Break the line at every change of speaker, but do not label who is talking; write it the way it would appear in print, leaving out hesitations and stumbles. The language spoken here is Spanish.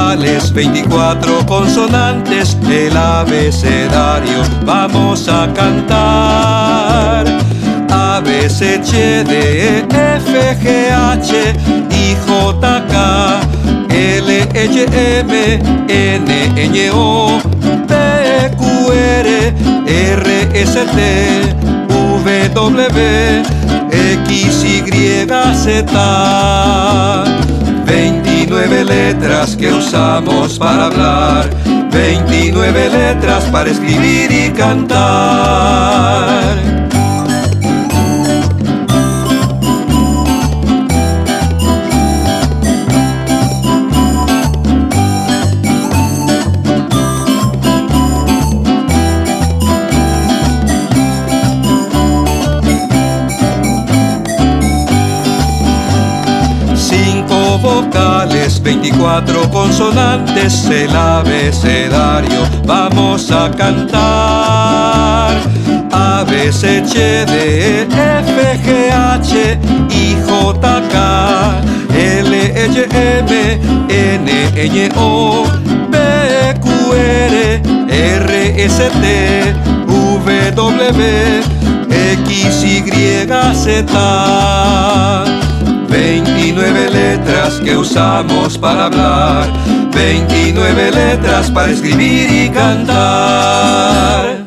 vocales, 24 consonantes, el abecedario vamos a cantar. A, B, C, H, D, E, F, G, H, I, J, K, L, M, N, Ñ, O, P, Q, R, R, S, T, V, W, X, Y, Z. 29 letras que usamos para hablar, 29 letras para escribir y cantar. 5 vocales, 24 consonantes, el abecedario vamos a cantar. A, B, C, H, D, E, F, G, H, I, J, K, L, M, N, Ñ, O, P, Q, R, R, S, T, V, W, X, Y, Z. 29 letras que usamos para hablar, 29 letras para escribir y cantar.